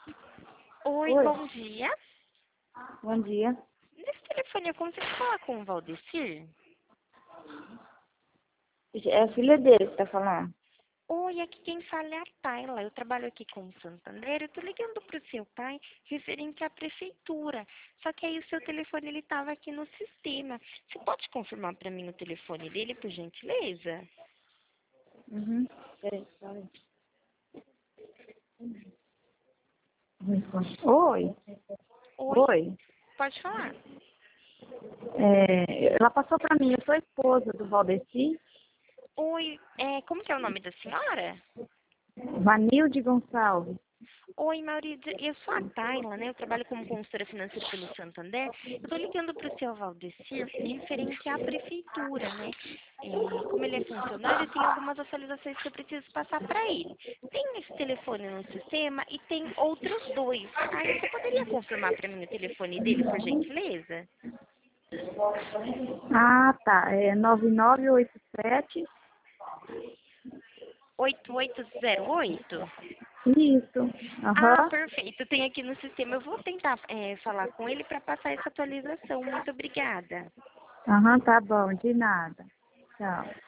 Oi, Oi, bom dia. bom dia. Nesse telefone eu consigo falar com o Valdecir? É a filha dele que tá falando. Oi, aqui quem fala é a Tayla. Eu trabalho aqui com o Santander. Eu tô ligando pro seu pai referente à prefeitura. Só que aí o seu telefone ele tava aqui no sistema. Você pode confirmar para mim o telefone dele, por gentileza? Uhum. Peraí. Oi, Oi, oi. pode falar. Ela passou pra mim, eu sou a esposa do Valdeci, Oi, como que é o nome da senhora? Vanilde Gonçalves. Oi, Maurício, eu sou a Tayla, né? Eu trabalho como consultora financeira pelo Santander. Eu estou ligando para o seu Valdecir referente à prefeitura, né? Como ele é funcionário, tem algumas atualizações que eu preciso passar para ele. Tem esse telefone no sistema e tem outros dois. Aí você poderia confirmar para mim o telefone dele, por gentileza? Ah, tá. É 9987. 8808? Isso. Ah, Aham. perfeito. Tem aqui no sistema. Eu vou tentar falar com ele para passar essa atualização. Muito obrigada. Aham, tá bom. De nada. Tchau.